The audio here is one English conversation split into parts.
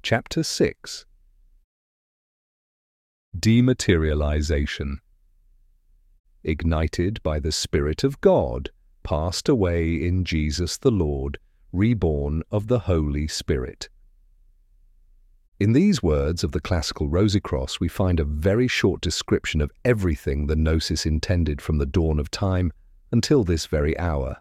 Chapter 6. Dematerialization. Ignited by the Spirit of God, passed away in Jesus the Lord, reborn of the Holy Spirit. In these words of the classical Rosicross we find a very short description of everything the Gnosis intended from the dawn of time until this very hour.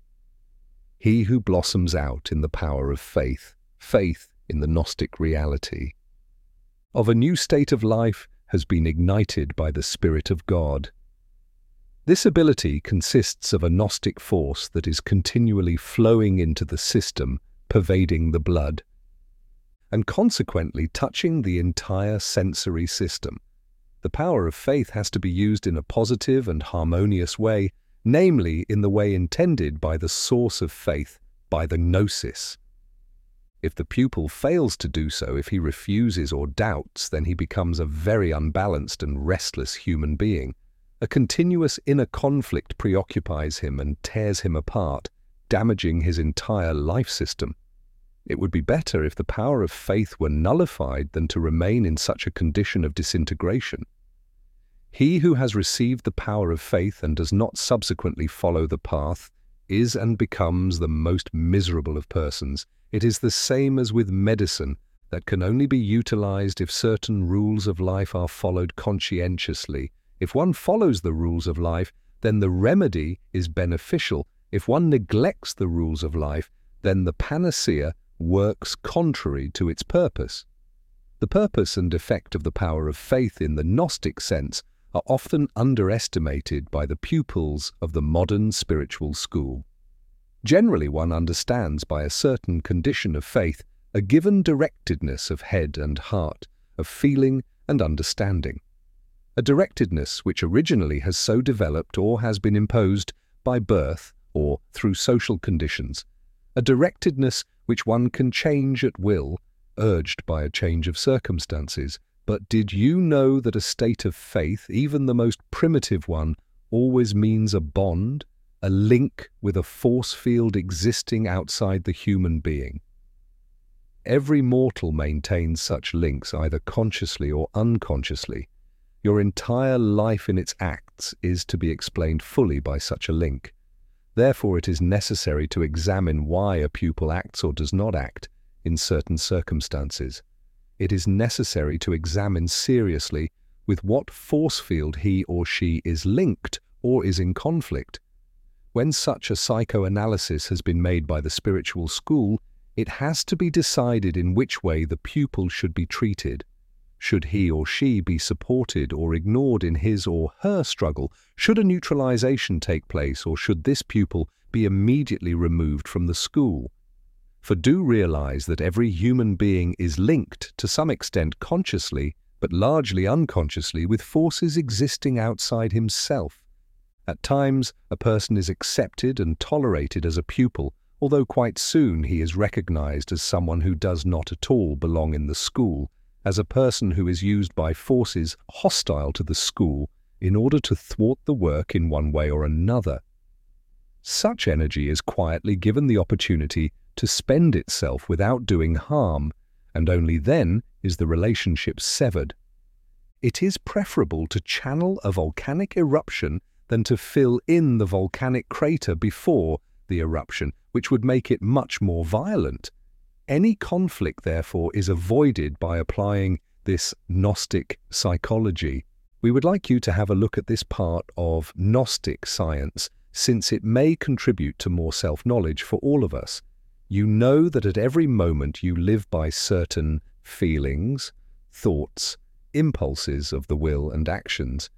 He who blossoms out in the power of faith, faith in the Gnostic reality, of a new state of life has been ignited by the Spirit of God. This ability consists of a Gnostic force that is continually flowing into the system, pervading the blood, and consequently touching the entire sensory system. The power of faith has to be used in a positive and harmonious way, namely in the way intended by the source of faith, by the Gnosis. If the pupil fails to do so, if he refuses or doubts, then he becomes a very unbalanced and restless human being. A continuous inner conflict preoccupies him and tears him apart, damaging his entire life system. It would be better if the power of faith were nullified than to remain in such a condition of disintegration. He who has received the power of faith and does not subsequently follow the path is and becomes the most miserable of persons. It is the same as with medicine that can only be utilized if certain rules of life are followed conscientiously. If one follows the rules of life, then the remedy is beneficial. If one neglects the rules of life, then the panacea works contrary to its purpose. The purpose and effect of the power of faith in the Gnostic sense are often underestimated by the pupils of the modern spiritual school. Generally, one understands by a certain condition of faith a given directedness of head and heart, of feeling and understanding. A directedness which originally has so developed or has been imposed by birth or through social conditions. A directedness which one can change at will, urged by a change of circumstances. But did you know that a state of faith, even the most primitive one, always means a bond, a link with a force field existing outside the human being? Every mortal maintains such links either consciously or unconsciously. Your entire life in its acts is to be explained fully by such a link. Therefore, it is necessary to examine why a pupil acts or does not act in certain circumstances. It is necessary to examine seriously with what force field he or she is linked or is in conflict. When such a psychoanalysis has been made by the spiritual school, it has to be decided in which way the pupil should be treated. Should he or she be supported or ignored in his or her struggle? Should a neutralization take place, or should this pupil be immediately removed from the school? For do realize that every human being is linked to some extent consciously, but largely unconsciously, with forces existing outside himself. At times, a person is accepted and tolerated as a pupil, although quite soon he is recognized as someone who does not at all belong in the school, as a person who is used by forces hostile to the school in order to thwart the work in one way or another. Such energy is quietly given the opportunity to spend itself without doing harm, and only then is the relationship severed. It is preferable to channel a volcanic eruption than to fill in the volcanic crater before the eruption, which would make it much more violent. Any conflict, therefore, is avoided by applying this Gnostic psychology. We would like you to have a look at this part of Gnostic science, since it may contribute to more self-knowledge for all of us. You know that at every moment you live by certain feelings, thoughts, impulses of the will and actions.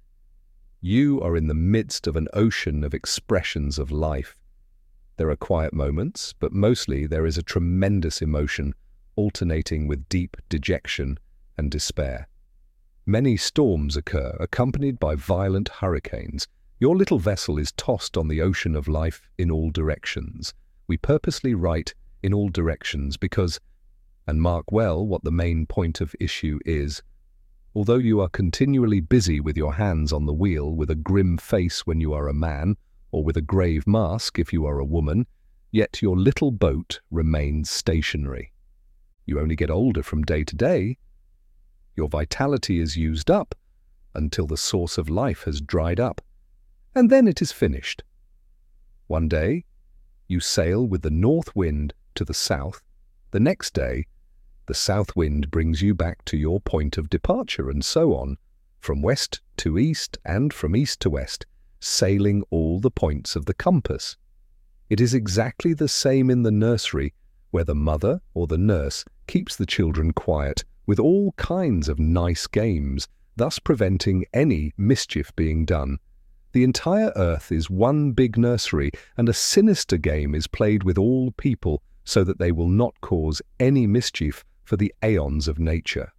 You are in the midst of an ocean of expressions of life. There are quiet moments, but mostly there is a tremendous emotion, alternating with deep dejection and despair. Many storms occur, accompanied by violent hurricanes. Your little vessel is tossed on the ocean of life in all directions. We purposely write in all directions because, and mark well what the main point of issue is, although you are continually busy with your hands on the wheel with a grim face when you are a man, or with a grave mask if you are a woman, yet your little boat remains stationary. You only get older from day to day. Your vitality is used up until the source of life has dried up, and then it is finished. One day, you sail with the north wind to the south. The next day, the south wind brings you back to your point of departure, and so on, from west to east and from east to west, sailing all the points of the compass. It is exactly the same in the nursery, where the mother or the nurse keeps the children quiet with all kinds of nice games, thus preventing any mischief being done. The entire earth is one big nursery, and a sinister game is played with all people so that they will not cause any mischief for the aeons of nature.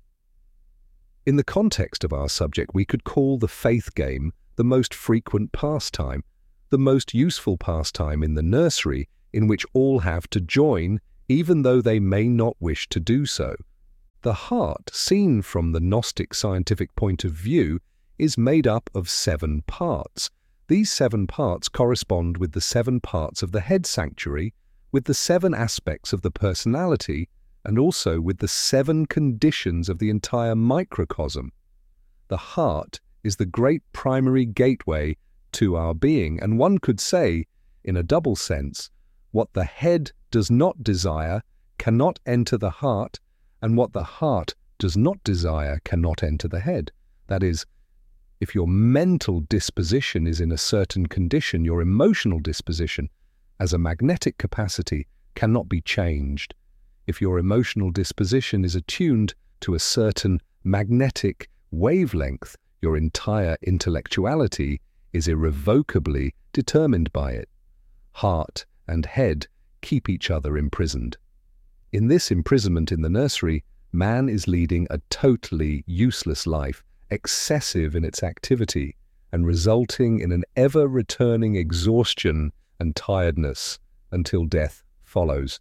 In the context of our subject, we could call the faith game the most frequent pastime, the most useful pastime in the nursery, in which all have to join, even though they may not wish to do so. The heart, seen from the Gnostic scientific point of view, is made up of 7 parts. These 7 parts correspond with the 7 parts of the head sanctuary, with the 7 aspects of the personality, and also with the 7 conditions of the entire microcosm. The heart is the great primary gateway to our being, and one could say, in a double sense, what the head does not desire cannot enter the heart, and what the heart does not desire cannot enter the head. That is, if your mental disposition is in a certain condition, your emotional disposition, as a magnetic capacity, cannot be changed. If your emotional disposition is attuned to a certain magnetic wavelength, your entire intellectuality is irrevocably determined by it. Heart and head keep each other imprisoned. In this imprisonment in the nursery, man is leading a totally useless life, excessive in its activity, and resulting in an ever-returning exhaustion and tiredness until death follows.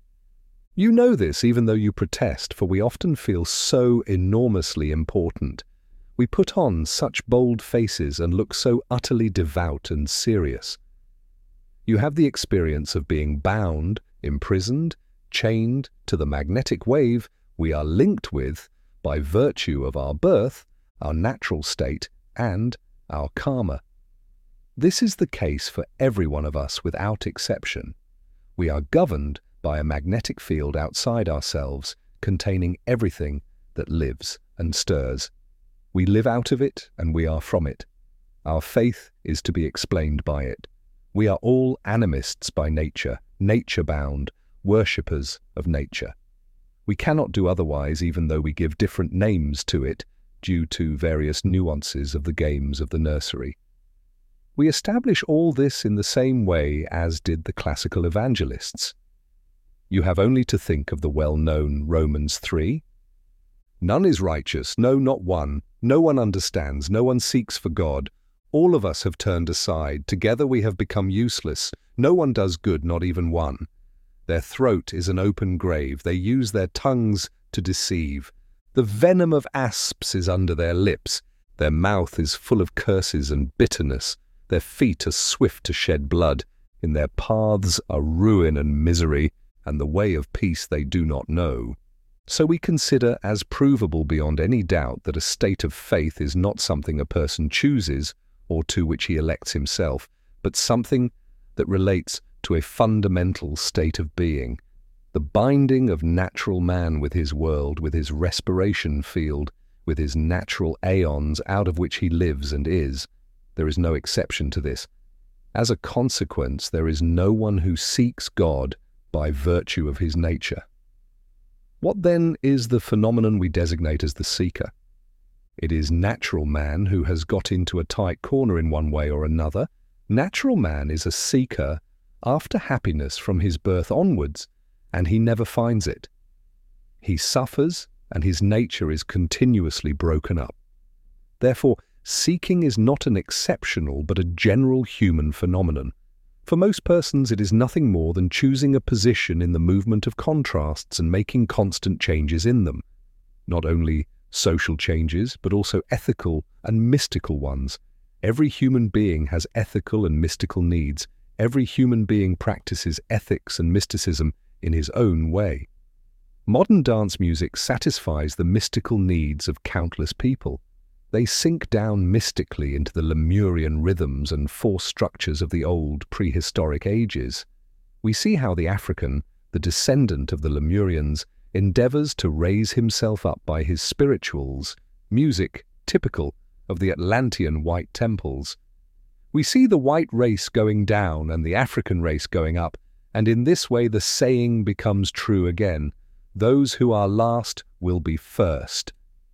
You know this even though you protest, for we often feel so enormously important. We put on such bold faces and look so utterly devout and serious. You have the experience of being bound, imprisoned, chained to the magnetic wave we are linked with by virtue of our birth, our natural state, and our karma. This is the case for every one of us without exception. We are governed by a magnetic field outside ourselves, containing everything that lives and stirs. We live out of it, and we are from it. Our faith is to be explained by it. We are all animists by nature, nature-bound, worshippers of nature. We cannot do otherwise, even though we give different names to it, due to various nuances of the games of the nursery. We establish all this in the same way as did the classical evangelists. You have only to think of the well-known Romans 3. None is righteous, no, not one. No one understands, no one seeks for God. All of us have turned aside. Together we have become useless. No one does good, not even one. Their throat is an open grave. They use their tongues to deceive. The venom of asps is under their lips. Their mouth is full of curses and bitterness. Their feet are swift to shed blood. In their paths are ruin and misery, and the way of peace they do not know. So we consider as provable beyond any doubt that a state of faith is not something a person chooses or to which he elects himself, but something that relates to a fundamental state of being, the binding of natural man with his world, with his respiration field, with his natural aeons out of which he lives and is. There is no exception to this. As a consequence, there is no one who seeks God by virtue of his nature. What then is the phenomenon we designate as the seeker? It is natural man who has got into a tight corner in one way or another. Natural man is a seeker after happiness from his birth onwards, and he never finds it. He suffers, and his nature is continuously broken up. Therefore, seeking is not an exceptional but a general human phenomenon. For most persons it is nothing more than choosing a position in the movement of contrasts and making constant changes in them. Not only social changes, but also ethical and mystical ones. Every human being has ethical and mystical needs. Every human being practices ethics and mysticism in his own way. Modern dance music satisfies the mystical needs of countless people. They sink down mystically into the Lemurian rhythms and force structures of the old prehistoric ages. We see how the African, the descendant of the Lemurians, endeavors to raise himself up by his spirituals, music typical of the Atlantean white temples. We see the white race going down and the African race going up, and in this way the saying becomes true again: those who are last will be first.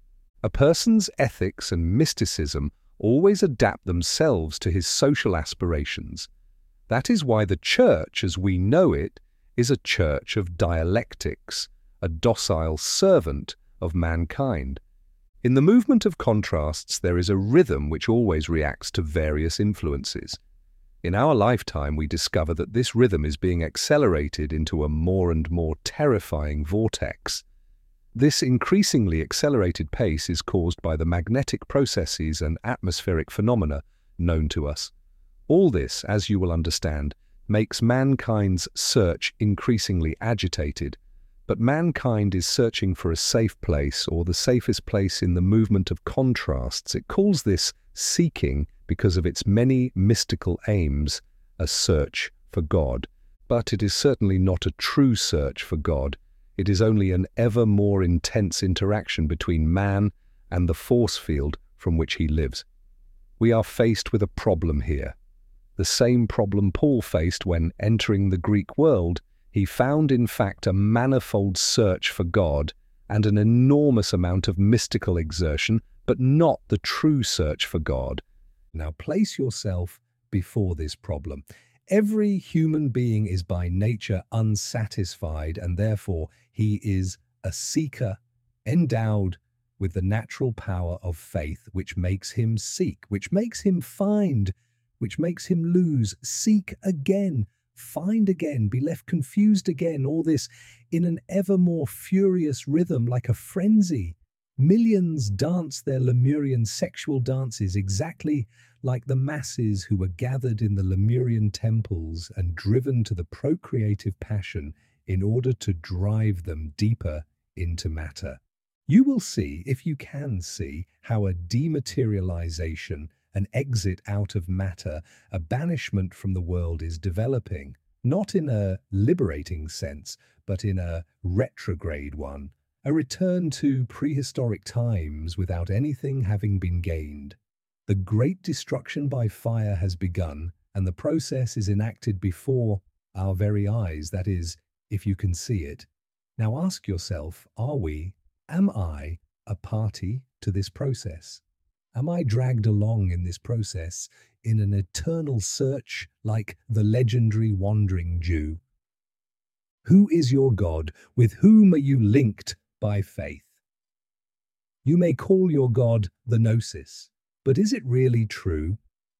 A person's ethics and mysticism always adapt themselves to his social aspirations. That is why the church, as we know it, is a church of dialectics, a docile servant of mankind. In the movement of contrasts, there is a rhythm which always reacts to various influences. In our lifetime, we discover that this rhythm is being accelerated into a more and more terrifying vortex. This increasingly accelerated pace is caused by the magnetic processes and atmospheric phenomena known to us. All this, as you will understand, makes mankind's search increasingly agitated. But mankind is searching for a safe place, or the safest place in the movement of contrasts. It calls this seeking because of its many mystical aims, a search for God. But it is certainly not a true search for God. It is only an ever more intense interaction between man and the force field from which he lives. We are faced with a problem here. The same problem Paul faced when entering the Greek world. He found, in fact, a manifold search for God and an enormous amount of mystical exertion, but not the true search for God. Now place yourself before this problem. Every human being is by nature unsatisfied, and therefore he is a seeker endowed with the natural power of faith, which makes him seek, which makes him find, which makes him lose, seek again, find again, be left confused again, all this in an ever more furious rhythm like a frenzy. Millions dance their Lemurian sexual dances exactly like the masses who were gathered in the Lemurian temples and driven to the procreative passion in order to drive them deeper into matter. You will see, if you can see, how a dematerialization, an exit out of matter, a banishment from the world is developing, not in a liberating sense, but in a retrograde one, a return to prehistoric times without anything having been gained. The great destruction by fire has begun, and the process is enacted before our very eyes, that is, if you can see it. Now ask yourself, am I a party to this process? Am I dragged along in this process in an eternal search like the legendary wandering Jew? Who is your God? With whom are you linked by faith? You may call your God the Gnosis, but is it really true?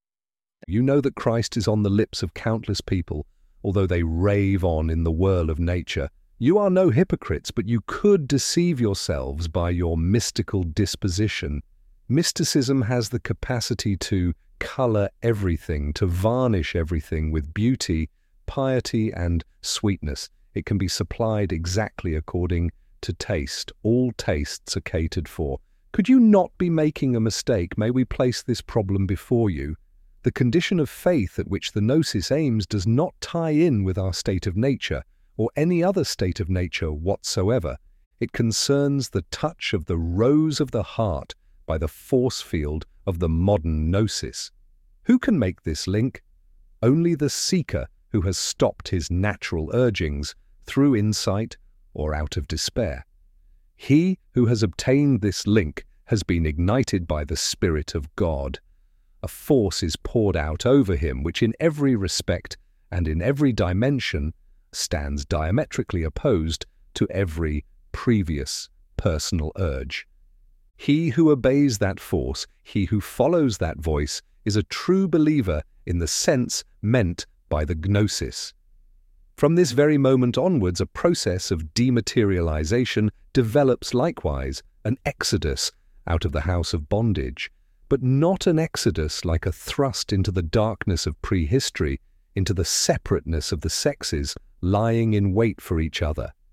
You know that Christ is on the lips of countless people, although they rave on in the whirl of nature. You are no hypocrites, but you could deceive yourselves by your mystical disposition. Mysticism has the capacity to color everything, to varnish everything with beauty, piety, and sweetness. It can be supplied exactly according to taste. All tastes are catered for. Could you not be making a mistake? May we place this problem before you? The condition of faith at which the Gnosis aims does not tie in with our state of nature, or any other state of nature whatsoever. It concerns the touch of the rose of the heart by the force field of the modern Gnosis. Who can make this link? Only the seeker who has stopped his natural urgings through insight or out of despair. He who has obtained this link has been ignited by the Spirit of God. A force is poured out over him which in every respect and in every dimension stands diametrically opposed to every previous personal urge. He who obeys that force, he who follows that voice, is a true believer in the sense meant by the Gnosis. From this very moment onwards, a process of dematerialization develops likewise, an exodus out of the house of bondage, but not an exodus like a thrust into the darkness of prehistory, into the separateness of the sexes lying in wait for each other.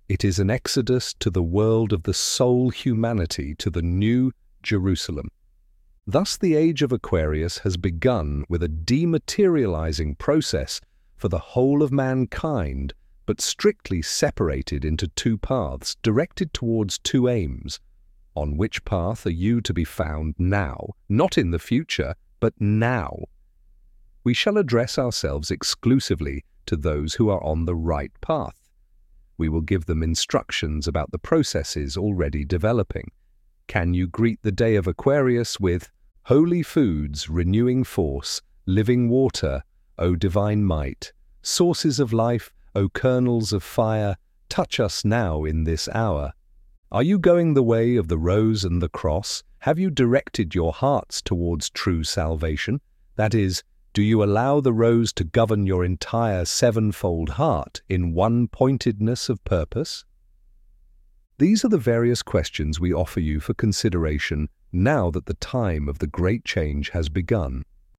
It is an exodus to the world of the soul humanity, to the new Jerusalem. Thus the age of Aquarius has begun with a dematerializing process for the whole of mankind, but strictly separated into two paths, directed towards two aims. On which path are you to be found now, not in the future, but now? We shall address ourselves exclusively to those who are on the right path. We will give them instructions about the processes already developing. Can you greet the day of Aquarius with holy foods, renewing force, living water, O divine might, sources of life, O kernels of fire, touch us now in this hour? Are you going the way of the rose and the cross? Have you directed your hearts towards true salvation? That is, do you allow the rose to govern your entire sevenfold heart in one pointedness of purpose? These are the various questions we offer you for consideration now that the time of the great change has begun.